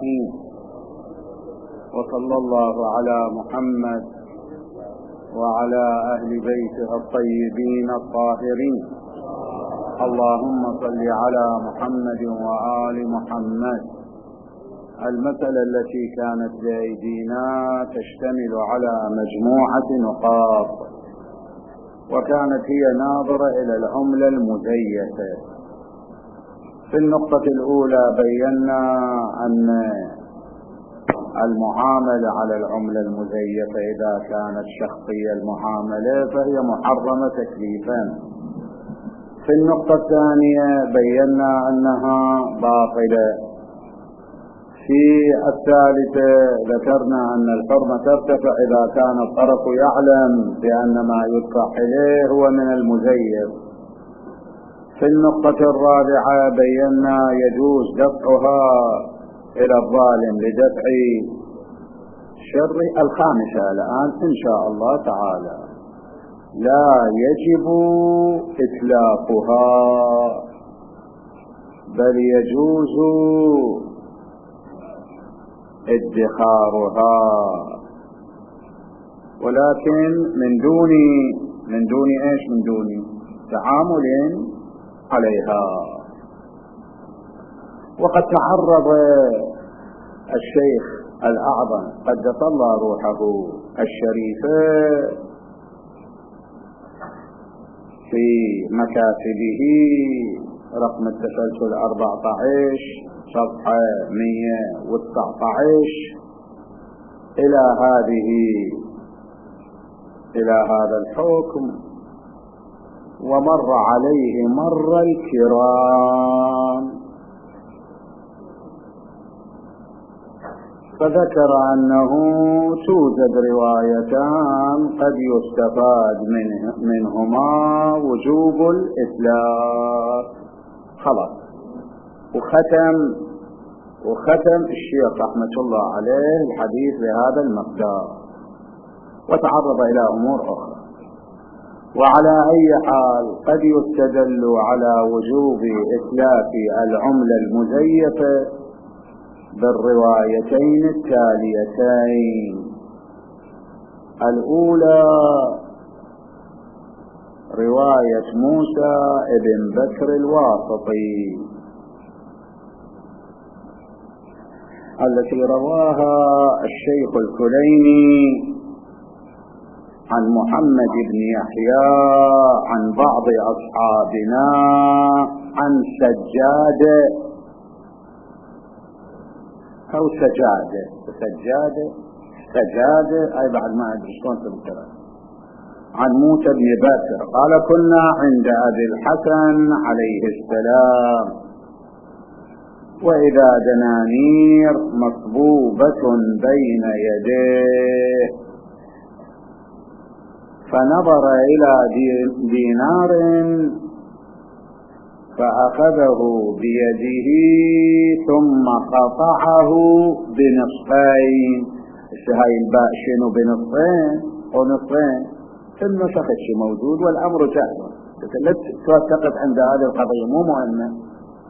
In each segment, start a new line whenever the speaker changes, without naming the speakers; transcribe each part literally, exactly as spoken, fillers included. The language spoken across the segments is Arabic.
الرحيم. وصلى الله على محمد وعلى أهل بيته الطيبين الطاهرين. اللهم صل على محمد وآل محمد. المسألة التي كانت بأيدينا تشتمل على مجموعة نقاط، وكانت هي ناظرة إلى العملة المزيفة. في النقطة الأولى بينا أن المعاملة على العملة المزيفة إذا كانت شخصية المعاملة فهي محرمة تكليفا. في النقطة الثانية بينا أنها باطلة. في الثالثة ذكرنا أن الحرمة ترتفع إذا كان الطرف يعلم بأن ما يدفع إليه هو من المزيف. في النقطة الرابعة بينا يجوز دفعها إلى الظالم لدفع شر. الخامسة الآن إن شاء الله تعالى لا يجب إتلافها بل يجوز ادخارها، ولكن من دون من دون ايش من دون تعامل عليها. وقد تعرض الشيخ الأعظم قدس الله روحه الشريفة في مكاتبه رقم التسلسل أربعة عشر صفحة مئة وتسعة عشر إلى هذه إلى هذا الحكم، ومر عليه مر الكرام، فذكر أنه توجد روايتان قد يستفاد منه منهما وجوب الإتلاف. خلاص. وختم وختم الشيخ رحمة الله عليه الحديث بهذا المقدار، وتعرض إلى أمور أخرى. وعلى أي حال قد يستدل على وجوب إتلاف العملة المزيفة بالروايتين التاليتين. الأولى رواية موسى ابن بكر الواسطي التي رواها الشيخ الكليني عن محمد بن يحيى عن بعض أصحابنا عن سجادة أو سجادة سجادة سجادة أي بعد ما أدري شلون تذكر عن موسى بن بكر قال: كنا عند أبي الحسن عليه السلام وإذا دنانير مصبوبة بين يديه، فنظر إلى دينار فأخذه بيده ثم قطعه بنصفين. هاي الباء شنو بنصفين ونصفين في النسخ شيء موجود والأمر سهل، لا تقف عند هذه القضية مو مهمة.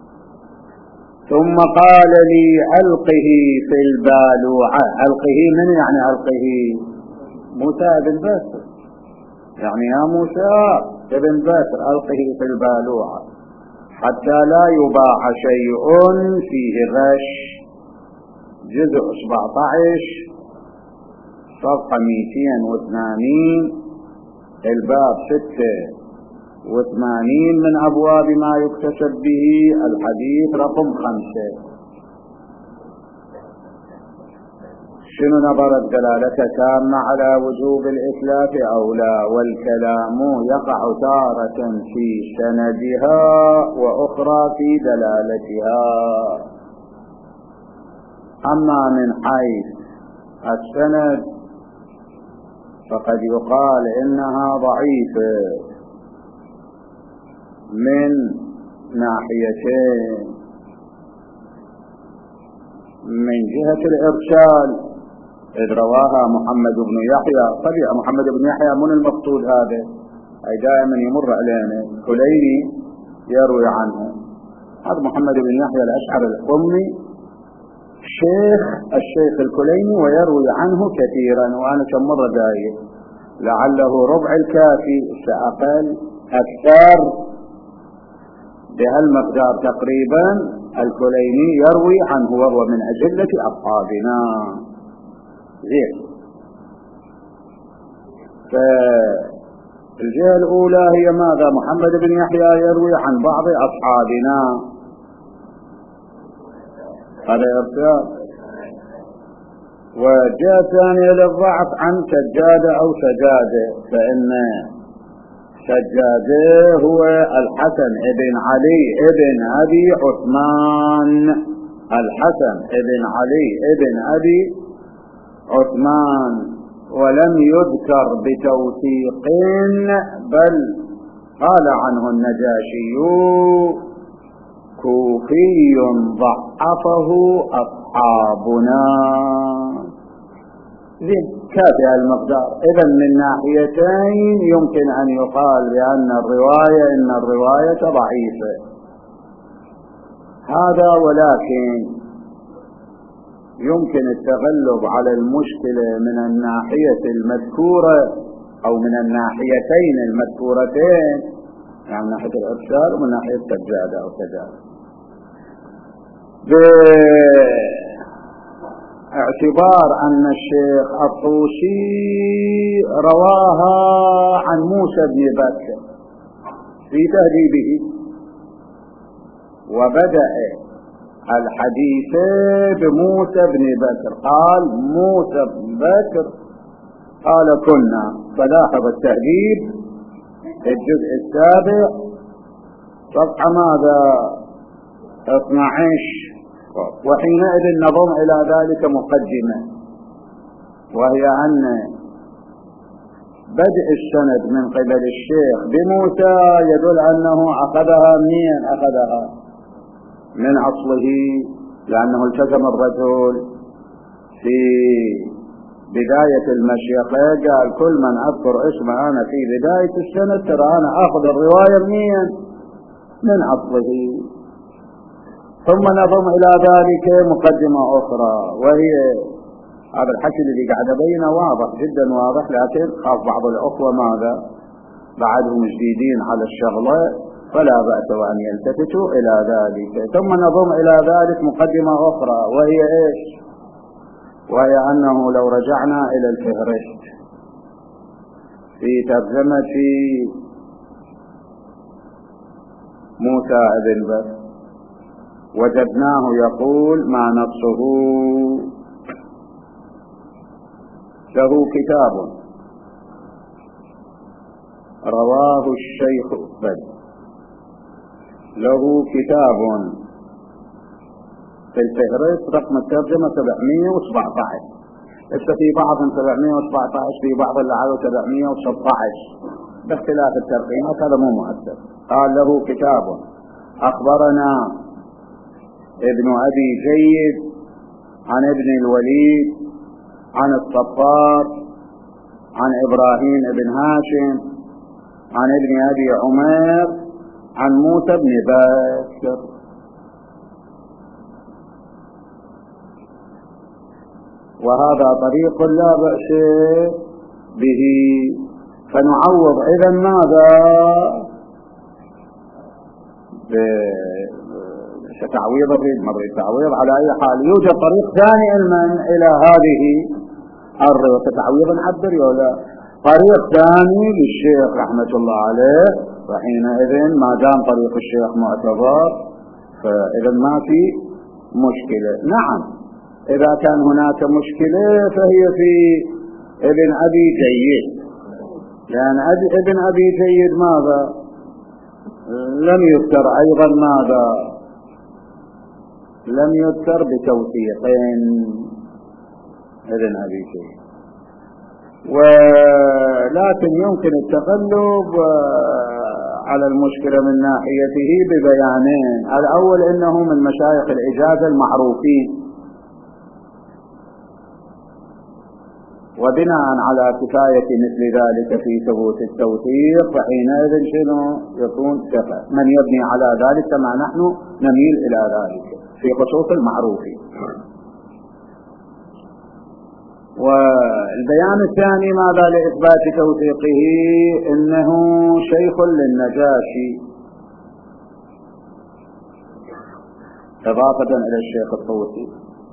ثم قال لي: ألقه في البالوعة. ألقه من يعني ألقه؟ موسى بن بكر، يعني يا موسى بن بكر ألقه في البالوعة حتى لا يباع شيء فيه غش. جزء سبعة عشر صفحة مئتين واثنين، الباب ستة وثمانين من أبواب ما يكتسب به، الحديث رقم خمسة. شنو نظرت دلالته تامة على وجوب الإتلاف أو لا؟ والكلام يقع تارة في سندها وأخرى في دلالتها. أما من حيث السند فقد يقال إنها ضعيفة من ناحيتين. من جهة الإرسال إذ رواها محمد بن يحيى. طبيعي محمد بن يحيى من المقصود هذا، أي دائما يمر علينا كليني يروي عنه. هذا محمد بن يحيى الأشعري القمي شيخ الشيخ الكليني ويروي عنه كثيرا، وأنا كم مرة داير لعله ربع الكافي سأقل أكثر بهالمقدار تقريبا. الكليني يروي عنه وهو من أجلة أصحابنا. زين. فالجهة الأولى هي ماذا؟ محمد بن يحيى يروي عن بعض أصحابنا، هذا إرسال. والجهة الثانية للضعف عن سجادة أو سجادة، فإن سجادة هو الحسن ابن علي ابن أبي عثمان، الحسن ابن علي ابن أبي عثمان، ولم يذكر بتوثيق، بل قال عنه النجاشي كوفي ضعفه أصحابنا. زين، كافي المقدار. إذا من ناحيتين يمكن أن يقال بأن الرواية إن الرواية ضعيفة، هذا، ولكن يمكن التغلب على المشكلة من الناحية المذكورة أو من الناحيتين المذكورتين، يعني من ناحية الإرسال ومن ناحية السجادة أو سجادة، باعتبار أن الشيخ الطوسي رواها عن موسى بن بكر في تهذيبه، وبدأ الحديث بموسى بن بكر، قال موسى بن بكر قال كنا، فلاحظ التهذيب الجزء السابع صفحة ماذا؟ اثنى عشر. وحينئذ نضم إلى ذلك مقدمة، وهي أن بدء السند من قبل الشيخ بموسى يدل أنه أخذها منين؟ أخذها من أصله، لأنه التزم الرجل في بداية المشيخة قال كل من أذكر اسمه أنا في بداية السند ترى أنا أخذ الرواية منين؟ من أصله. ثم نضم إلى ذلك مقدمة أخرى، وهي هذا الحكي الذي قاعد بينه واضح جدا واضح، لكن خاف بعض الأخوة ماذا بعدهم جديدين على الشغلة فلا بأس وأن يلتفتوا إلى ذلك. ثم نضم إلى ذلك مقدمة أخرى، وهي إيش؟ وهي أنه لو رجعنا إلى الفهرست في ترجمة موسى بن بكر وجدناه يقول ما نصه له كتاب رواه الشيخ بل له كتاب في الفهرست رقم الترجمة سبعمئة وسبعة عشر، ليس في بعض سبعمئة وسبعة عشر، في بعض اللي سبعمئة وستة عشر باختلاف الترقيمات، هذا مو مؤثر. قال له كتاب أخبرنا ابن أبي جيد عن ابن الوليد عن الصفار عن إبراهيم بن هاشم عن ابن أبي عمر عن موسى بن بكر. وهذا طريق لا بأس به. فنعوض إذا ماذا؟ تعويض الريد مر التعويض. على أي حال يوجد طريق ثاني علما إلى هذه الرواية، تعويض عبر ولا طريق ثاني للشيخ رحمة الله عليه، فحينئذ ما دام طريق الشيخ معتبر فإذا ما في مشكلة. نعم، إذا كان هناك مشكلة فهي في ابن أبي جيد، لأن ابن أبي جيد ماذا؟ لم يذكر أيضا ماذا؟ لم يذكر بتوثيقين ابن أبي جيد. ولكن يمكن التغلب على المشكلة من ناحيته ببيانين. الأول إنه من مشايخ الإجازة المعروفين، وبناء على كفاية مثل ذلك في ثبوت التوثيق فحينئذ شنو يكون ثقة. من يبني على ذلك كما نحن نميل إلى ذلك في خصوص المعروفين. والبيان الثاني ماذا لإثبات توثيقه؟ إنه شيخ للنجاشي إضافة إلى الشيخ الطوسي،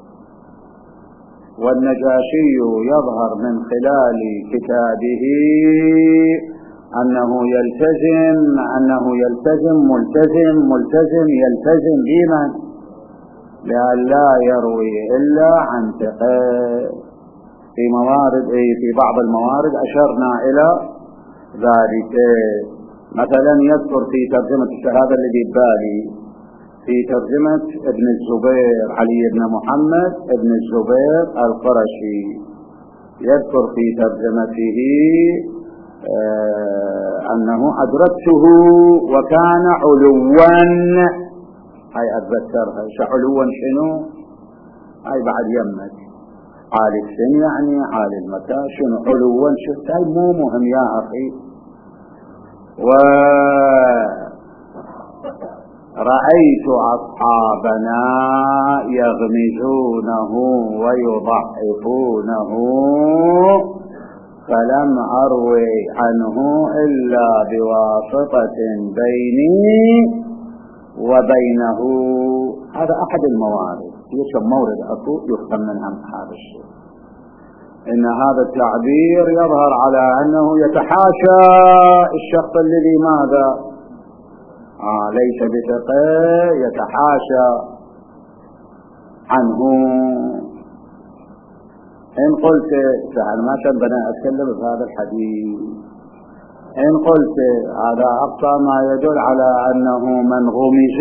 والنجاشي يظهر من خلال كتابه أنه يلتزم أنه يلتزم ملتزم ملتزم يلتزم بمن؟ لأن لا يروي إلا عن ثقة. في موارد أي في بعض الموارد أشرنا إلى ذلك. مثلا يذكر في ترجمة الشهادة اللي ببالي في ترجمة ابن الزبير علي بن محمد ابن الزبير القرشي، يذكر في ترجمته آه أنه أدركته وكان علوا، هاي أتذكرها. علوا شنو؟ هاي بعد يمك عالي السن يعني عالي المكان، شنو علوا؟ شفت هاي مو مهم يا أخي. ورأيت أصحابنا يغمزونه ويضعفونه فلم أروي عنه إلا بواسطة بيني وبينه. هذا أحد الموارد. يشب مورد أكو يفهم منها هذا الشيء، إن هذا التعبير يظهر على أنه يتحاشى الشخص الذي ماذا آه ليس بثقة، يتحاشى عنه. إن قلت سهل ما شبنا أتكلم بهذا الحديث، إن قلت هذا أقصى ما يدل على أنه من غمز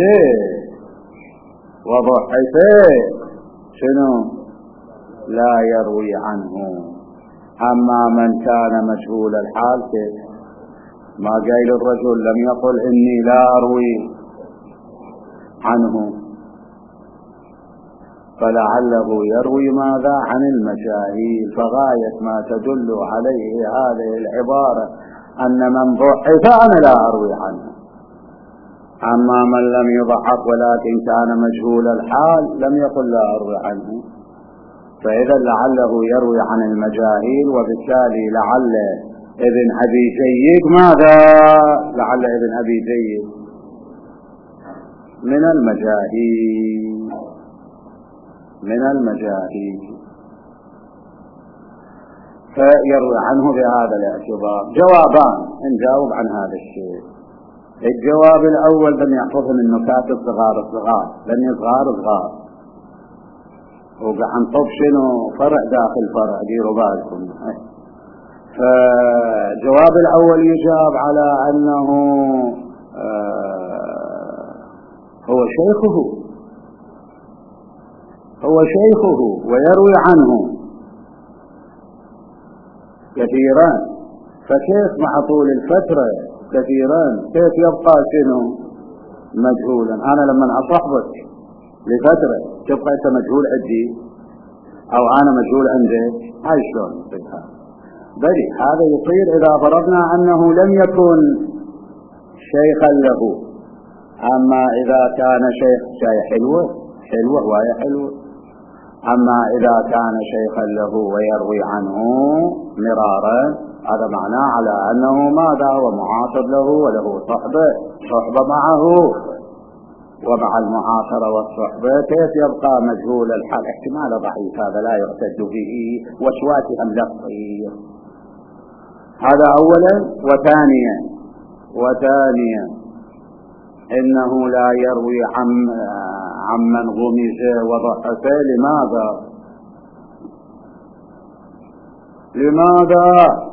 وضحك شنو لا يروي عنه. أما من كان مجهول الحال ما قال الرجل لم يقل إني لا أروي عنه، فلعله يروي ماذا عن المجاهيل. فغاية ما تدل عليه هذه العبارة أن من ضحك أنا لا أروي عنه. أما من لم يضحك ولكن كان مجهول الحال لم يقل لا أروي عنه، فإذا لعله يروي عن المجاهيل، وبالتالي لعل ابن أبي زيد ماذا؟ لعل ابن أبي زيد من المجاهيل من المجاهيل فيروي عنه بهذا الاعتبار. جوابان نجاوب عن هذا الشيء. الجواب الأول بن يحفظهم النكات الصغار الصغار لن صغار صغار وقعن طب شنو فرع داخل فرع، ديروا بالكم. فجواب الأول يجاب على أنه آه هو شيخه هو شيخه ويروي عنه كثيرا، فكيف مع طول الفترة كثيرا كيف يبقى شنو مجهولا؟ أنا لما أصحبك لفترة تبقى أنت مجهول عندي أو أنا مجهول عندك، هاي شلون يصير؟ بلي هذا يصير إذا فرضنا أنه لم يكن شيخا له. أما إذا كان شيخ شيء حلوة حلوة وهي حلوة، أما إذا كان شيخا له ويروي عنه مرارا هذا معناه على أنه ماذا هو معاصر له وله صحبة صحبة معه، ومع المعاصرة والصحبة كيف يبقى مجهول الحال؟ احتمال ضعيف، هذا لا يعتد به، وسواتهم لفظي. هذا أولا. وثانيا وثانيا إنه لا يروي عن عمن غمز وضحك. لماذا؟ لماذا؟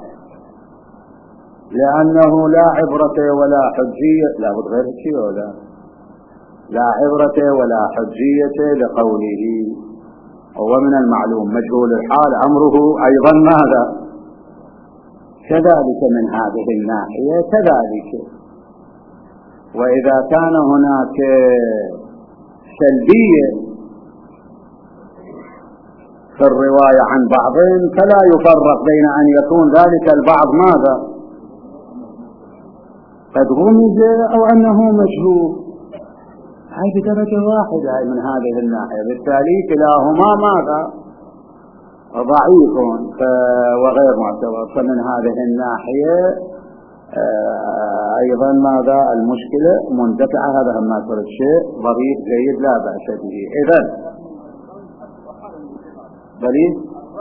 لأنه لا عبرة ولا حجية، لا بد غير شيء ولا لا عبرة ولا حجية لقوله. هو من المعلوم مجهول الحال أمره أيضا ماذا؟ كذلك من هذه الناحية كذلك. وإذا كان هناك سلبية في الرواية عن بعضهم فلا يفرق بين أن يكون ذلك البعض ماذا؟ قد غمز أو أنه مجهول، هاي بدرجة واحدة هاي من هذه الناحية. بالتالي كلاهما ماذا؟ ضعيف وغير معتبر. فمن هذه الناحية أيضا ماذا المشكلة مندفعة. هذا هم ما كل شيء ظريف جيد لا بأس به. إذن دليل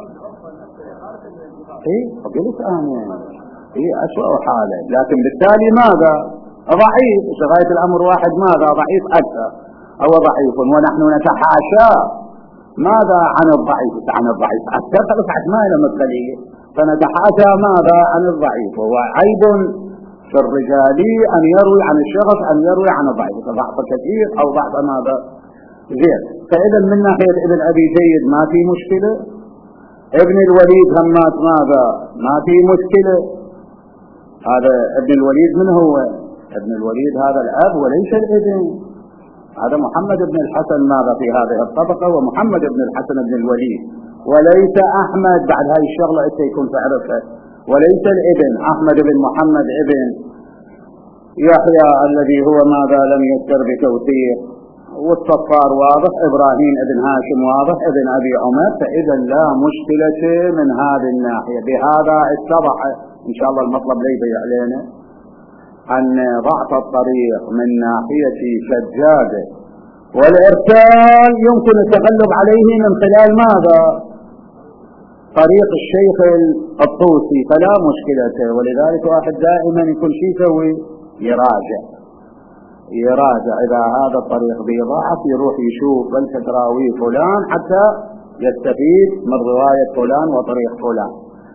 إيه قلت أنا إيه أسوأ حالة، لكن بالتالي ماذا ضعيف غاية الأمر واحد ماذا ضعيف أكثر أو ضعيف، ونحن نتحاشى ماذا عن الضعيف عن الضعيف أكثر فلسعت ما إلى مثلية، فنتحاشى ماذا عن الضعيف. وهو عيب في الرجال أن يروي عن الشخص أن يروي عن الضعيف، ضعف كثير أو ضعف ماذا غير. فإذا من ناحية ابن أبي زيد ما في مشكلة، ابن الوليد همات ماذا ما في مشكلة. هذا ابن الوليد من هو؟ ابن الوليد هذا الأب وليس الابن، هذا محمد بن الحسن ماذا في هذه الطبقة، ومحمد بن الحسن بن الوليد، وليس أحمد. بعد هذه الشغلة أنت يكون تعرفها، وليس الابن أحمد بن محمد ابن يحيى الذي هو ماذا لم يذكر بتوثيق، والصفار واضح، إبراهيم ابن هاشم واضح، ابن أبي عمر. فإذا لا مشكلة من هذه الناحية. بهذا اتضح إن شاء الله المطلب لا يضيع علينا أن ضعف الطريق من ناحية سجادة والإرسال يمكن التغلب عليه من خلال ماذا طريق الشيخ الطوسي، فلا مشكلة. ولذلك واحد دائما يكون شيء يسوي يراجع يراجع إذا هذا الطريق بيضعف يروح يشوف بل تراوي فلان حتى يستفيد من رواية فلان وطريق فلان.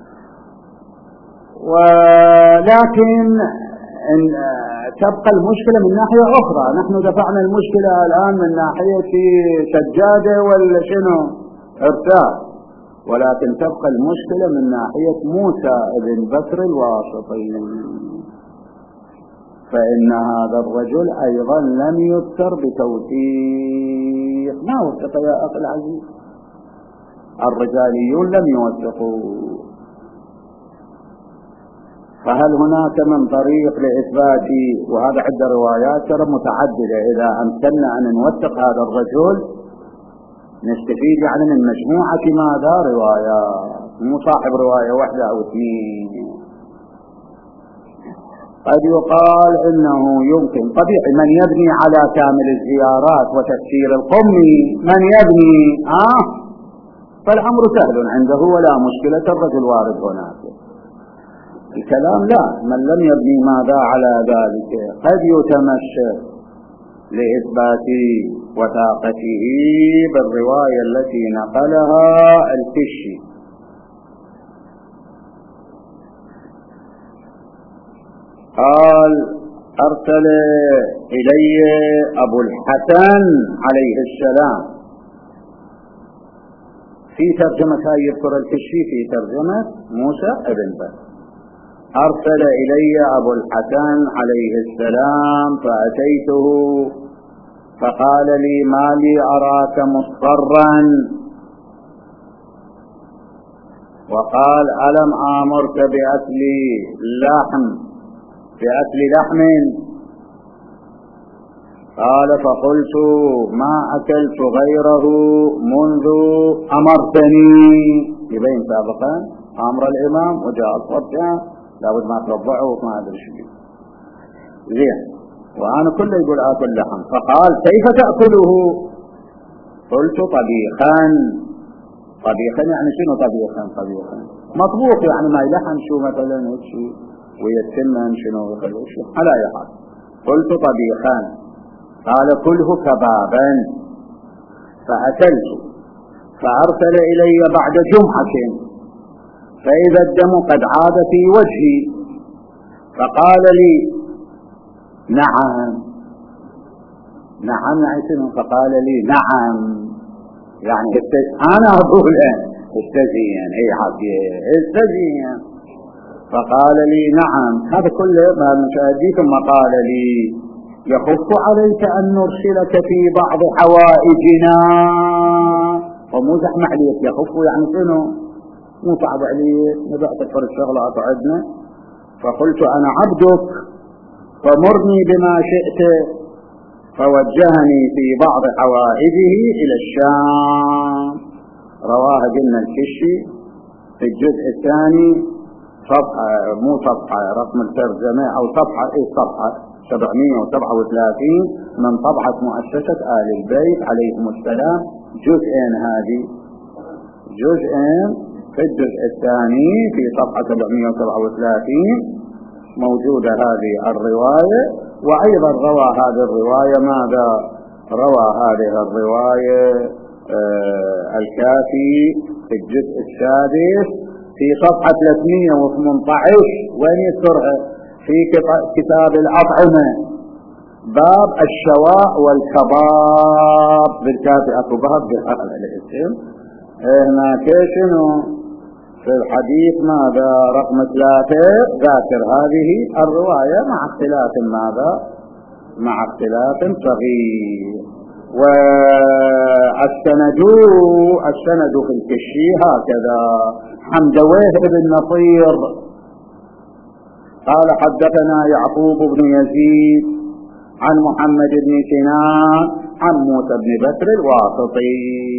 ولكن إن تبقى المشكلة من ناحية أخرى. نحن دفعنا المشكلة الآن من ناحية سجادة ولا شنو إرسال، ولكن تبقى المشكلة من ناحية موسى بن بكر الواسطي، فإن هذا الرجل أيضا لم يذكر بتوثيق. ما وثق يا أخي العزيز؟ الرجاليون لم يوثقوا. فهل هناك من طريق لإثبات، وهذا عدة روايات ترى متعددة، إذا أمكننا أن نوثق هذا الرجل نستفيد يعني من مجموعة ماذا روايات، مو صاحب رواية واحدة أو اثنين. قد يقال إنه يمكن طبيعي من يبني على كامل الزيارات وتفسير القمي، من يبني آه فالأمر سهل عنده ولا مشكلة، الرجل وارد هناك. الكلام لا، من لم يبني ماذا على ذلك قد يتمشى لإثبات وثاقته بالرواية التي نقلها الكشي. قال أرسل إلي أبو الحسن عليه السلام، في ترجمة هاي يذكر الكشي في ترجمة موسى ابن بكر. أرسل إلي أبو الحسن عليه السلام فأتيته فقال لي ما لي أراك مصفرا، وقال ألم آمرك بأكل لحم بأكل لحم؟ قال فقلت ما أكلت غيره منذ أمرتني. يبين سابقا أمر الإمام وجاء الصدق لابد ما ترضعه وما أدري شيء زين، وأنا كله يقول آكل لحم. فقال كيف تأكله؟ قلت طبيخا. طبيخا يعني شنو طبيخا؟ طبيخا مطبوخ يعني ما يلحم شو مثلا شيء ويتمن شنو يخلوه شو على يحال. قلت طبيخا. قال كله كبابا. فأكلت. فأرسل إلي بعد جمعة فإذا الدم قد عاد في وجهي، فقال لي نعم نعم يعني شنو؟ فقال لي نعم يعني أنا أقول استزين أي حقي استزين. فقال لي نعم. هذا كله ما المشاهدين. ثم قال لي يخف عليك أن نرسلك في بعض حوائجنا. ومو زحمة عليك، يخف يعني شنو؟ مو صعب عليك، نبعتك فرق شغلات عندنا. فقلت أنا عبدك فمرني بما شئت. فوجهني في بعض حوائجه إلى الشام. رواها قلنا الكشي في الجزء الثاني صفحة مو صفحة رقم الترجمة أو صفحة إيه صفحة سبعمائة وسبعة وثلاثين من طبعة مؤسسة آل البيت عليهم السلام، جزئين هذه جزئين في الجزء الثاني في صفحة سبعمائة وسبعة وثلاثين موجودة هذه الرواية. وأيضا روى هذه الرواية ماذا؟ روى هذه الرواية آه الكافي في الجزء السادس في صفحة ثلاثمائة وثمانية عشر وين يذكرها؟ في كتاب الأطعمة باب الشواء والكباب بالكافي أكو باب بالحق الاسم هناك شنو في الحديث ماذا رقم ثلاثة ذاكر هذه الرواية مع اختلاف ماذا مع اختلاف صغير. والسند السند في الكشي هكذا: حمدويه بن نصير قال حدثنا يعقوب بن يزيد عن محمد بن سنان عن موسى بن بكر الواسطي.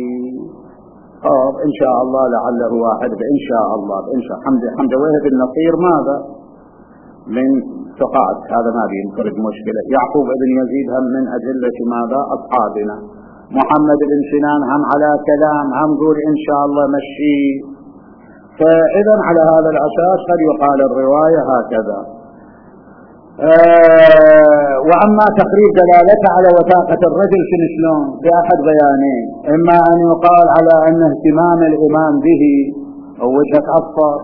طب إن شاء الله لعله واحد إن شاء الله إن شاء حمد حمدويه بن نصير ماذا من ثقات، هذا ما بينفرد مشكلة. يعقوب بن يزيد هم من أجلة ماذا أصحابنا. محمد بن سنان هم على كلام هم قول إن شاء الله مشي. فإذا على هذا الأساس قد يقال الرواية هكذا. آه وأما تقريب دلالته على وثاقة الرجل شلون بأحد بيانين: إما أن يقال على أن اهتمام الإمام به ووجهك أصفر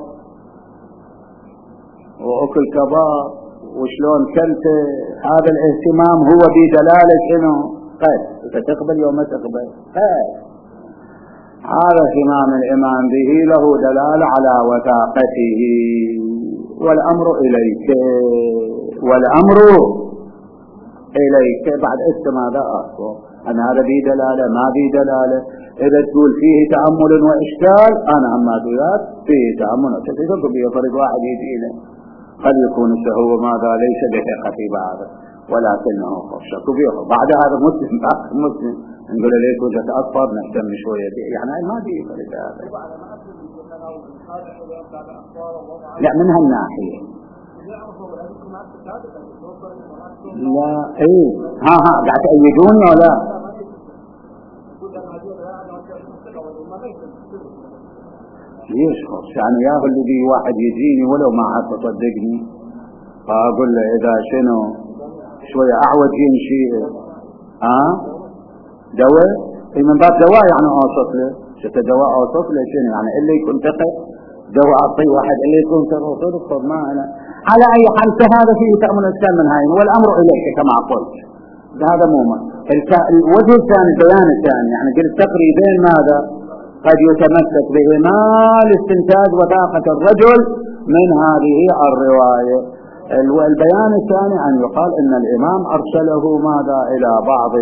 وأكل كباب وشلون كلته، هذا الاهتمام هو بدلالة شنو؟ قد تقبل يوم تقبل قد هذا اهتمام الإمام به له دلالة على وثاقته. والأمر إليك والأمر إليك بعد اسم هذا أصبر أن هذا بي دلالة ما بي دلالة. إذا تقول فيه تأمل وإشكال أنا أما دويات فيه تأمل وإشكال بيفرد واحد يدينه قد يكون السهو ماذا ليس بثقة في بعضه ولكنه شك فيه. بعد هذا مسلم مسلم نقول ليش وجهك أصفر نهتم شوية به يعني ما بيفرد هذا. لا من هالناحية لا ايه ها ها قاعد تأيدوني ولا ليش خص يعني ياهو اللي بي واحد يجيني ولو ما عاد تصدقني فاقول له اذا شنو شوية اعوج يمشي ها دواء من باب دواء يعني اوصف له شفت دواء اوصف له شنو يعني اللي يكون ثقة دواء اعطي واحد اللي يكون ثقة صدق ما انا على أي حال هذا فيه تأمل الإسلام من هاي. والأمر إليك كما قلت هذا مو الوجه الثاني البيان الثاني يعني قلت تقريبين ماذا قد يتمسك بهما لاستنتاج وثاقة الرجل من هذه الرواية. البيان الثاني أن يقال إن الإمام أرسله ماذا إلى بعض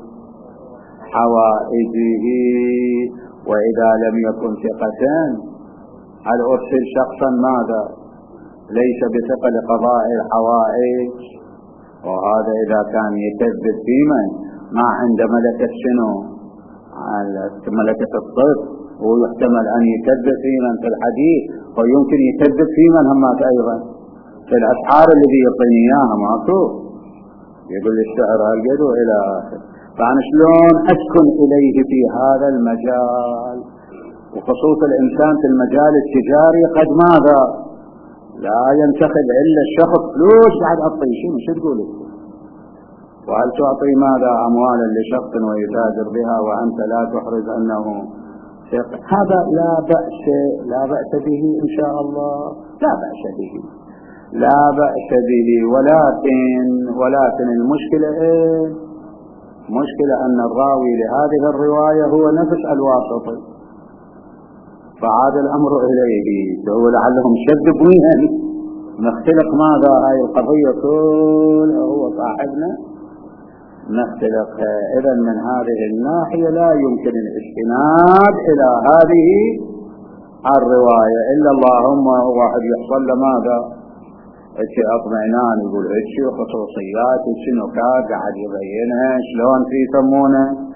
حوائجه وإذا لم يكن ثقتان هل أرسل شخصا ماذا ليس بثقة لقضاء الحوائج. وهذا إذا كان يكذب في من ما عند ملكة شنو ملكة الصدق ويحتمل أن يكذب في من في الحديث ويمكن يكذب في من همات أيضا في الأسعار اللي يعطيني إياها ماكو يقول الشعر هالقد إلى آخر. فأنا شلون أسكن إليه في هذا المجال وخصوص الإنسان في المجال التجاري قد ماذا لا ينتخب إلا الشخص فلوس بعد أعطي شنو شو تقول وهل تعطي ماذا أموالا لشخص ويتاجر بها وأنت لا تحرز أنه ثقة. هذا لا بأس لا بأس به إن شاء الله لا بأس به لا بأس به ولكن ولكن المشكلة إيه مشكلة أن الراوي لهذه الرواية هو نفس الواسطي فعاد الأمر إليه هو لعلهم شذبوها نختلق ماذا هاي القضية كلها هو صاحبنا نختلقها. إذا من هذه الناحية لا يمكن الاستناد إلى هذه الرواية إلا اللهم واحد يحصل لماذا اتي اطمئنان يقول اتي خصوصيات اتي نكات قاعد يبينها شلون في يسمونه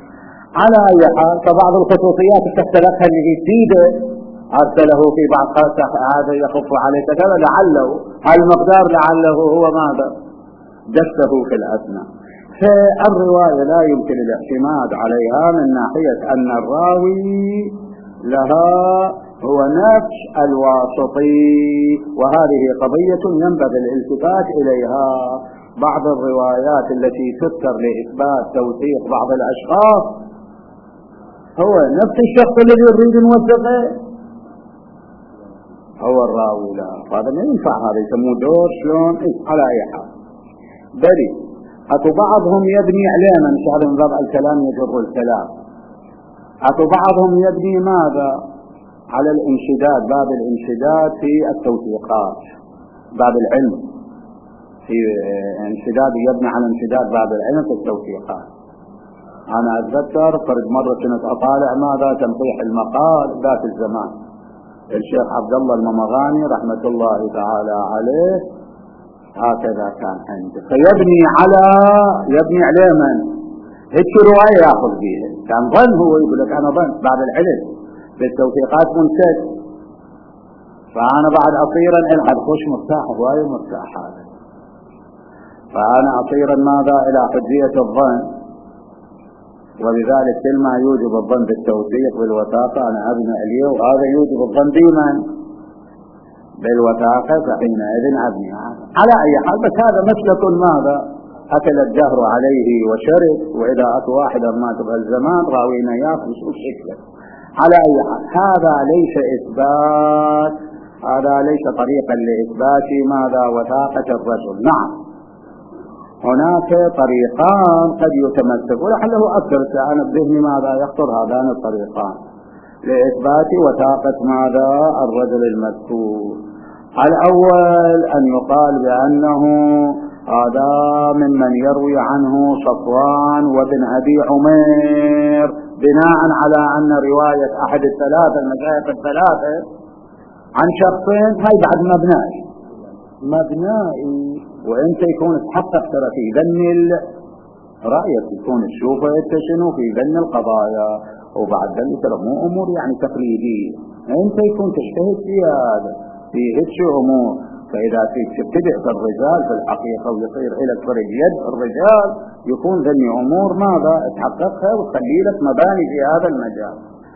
على أي حال فبعض الخصوصيات تختلفها اللي هي تزيده أرسله في بعض خاصة هذا يخف عليه كذا لعله المقدار لعله هو ماذا دسه في الأثناء. فالرواية لا يمكن الاعتماد عليها من ناحية أن الراوي لها هو نفس الواسطي، وهذه قضية ينبغي الالتفات إليها. بعض الروايات التي تذكر لإثبات توثيق بعض الأشخاص هو نفس الشخص الذي يريد نوثقه هو الراوي لا، هذا ما ينفع، هذا يسموه دور شلون إيه؟ على أي حال بل أكو بعضهم يبني علينا مش هذا من باب الكلام يجر الكلام، أكو بعضهم يبني ماذا على الانشداد، باب الانشداد في التوثيقات، باب العلم في انشداد يبني على انشداد باب العلم في التوثيقات. أنا أتذكر فرد مرة كنت أطالع ماذا تنقيح المقال ذات الزمان الشيخ عبد الله الممغاني رحمة الله تعالى عليه، هكذا كان عنده، فيبني على يبني عليه من هيك رواية يأخذ بيها، كان ظن هو يقول لك أنا ظن بعد العلم بالتوثيقات منسد، فأنا بعد أصيرا العب خوش مرتاح هواي مرتاح هذا، فأنا أصيرا ماذا إلى حجية الظن، ولذلك كل ما يوجب الظن بالتوثيق بالوثاقة أنا أبنى عليه، وهذا يوجب الظن ديما بالوثاقة فحينئذ أبني على أي حال. بس هذا مسلك ماذا أكل الدهر عليه وشرب، وإذا أتى واحدا ما تبقى الزمان راوينا ياخذ شو شكله. على أي حال هذا ليس إثبات، هذا ليس طريقا لإثبات ماذا وثاقة الرجل. نعم هناك طريقان قد يتمسك ولعله أكثر أنا بذهني ماذا يخطر هذان الطريقان لإثبات وثاقة ماذا الرجل المذكور. الأول أن يقال بأنه هذا ممن يروي عنه صفوان وابن أبي عمير بناء على أن رواية أحد الثلاثة المشايخ الثلاثة عن شخصين هاي بعد مبنائي مبنائي وانت يكون تحقق ترى في ذن رأيك يكون تشوفه انت شنو في ذن القضايا، وبعد ذلك ترى مو امور يعني تقليدية، انت يكون تجتهد في هذا في هيك امور. فاذا تبتدئ بالرجال في الحقيقة ويصير لك فرق يد الرجال يكون ذني امور ماذا تحققها وتخلي لك مباني في هذا المجال.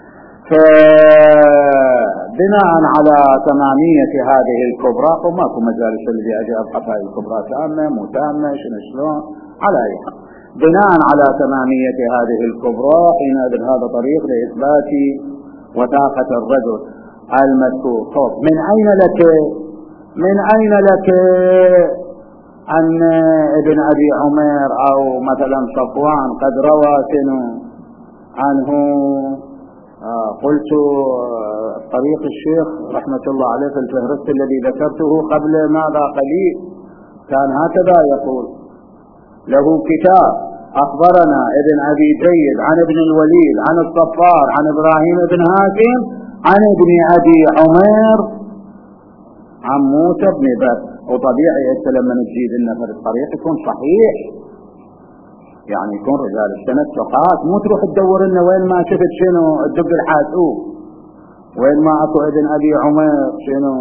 فبناء على تمامية هذه الكبرى وماكو مجالس الذي أجي أبحث هذه الكبرى تامة مو تامة شنو شلون على أي حال، بناء على تمامية هذه الكبرى حينئذ هذا طريق لإثبات وثاقة الرجل المذكور. طب من أين لك من أين لك أن ابن أبي عمير أو مثلا صفوان قد روى عنه؟ آه قلت آه طريق الشيخ رحمة الله عليه في الفهرست الذي ذكرته قبل ماذا قليل كان هكذا يقول له كتاب أخبرنا ابن أبي زيد عن ابن الوليد عن الصفار عن إبراهيم بن هاشم عن ابن أبي عمير عن موسى بن بكر. وطبيعي أنت لما نجيد لنا في الطريق يكون صحيح يعني يكون رجال السنة ثقات، مو تروح تدور لنا وين ما شفت شنو الدب الحاسوب وين ما اكو ابن ابي عمر شنو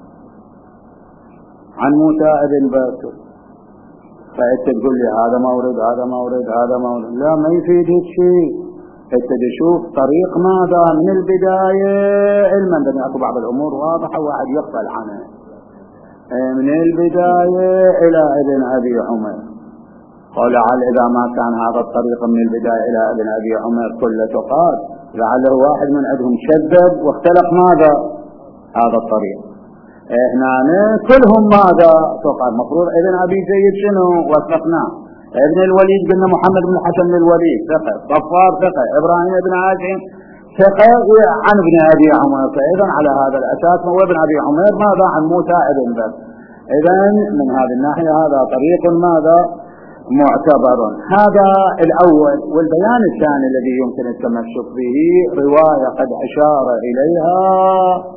عن موسى ابن بكر فانت تقول لي هذا مورد هذا مورد هذا مورد، لا ما يفيد هيك شيء. انت تشوف طريق ماذا من البداية علما بان اكو بعض الامور واضحة واحد يغفل عنها من البداية الى ابن ابي عمر. قال لعل إذا ما كان هذا الطريق من البداية إلى ابن أبي عمر كل تقاد لعله واحد من عندهم شذب واختلق ماذا هذا الطريق. هنا كلهم ماذا تقاد مفروض ابن أبي زيد شنو وثقناه، ابن الوليد قلنا محمد بن الحسن الوليد ثقة، صفار ثقة، إبراهيم بن هاشم ثقة عن ابن أبي عمر. فإذا على هذا الأساس هو ابن أبي عمر ماذا عن موسى ابن بكر. إذا من هذه الناحية هذا طريق ماذا معتبر. هذا الأول. والبيان الثاني الذي يمكن التمسك به رواية قد أشار إليها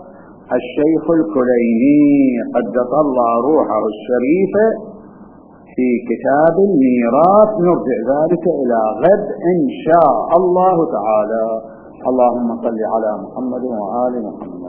الشيخ الكليني قدس الله روحه الشريفة في كتاب الميراث، نرجع ذلك إلى غد إن شاء الله تعالى. اللهم صل على محمد وآل محمد.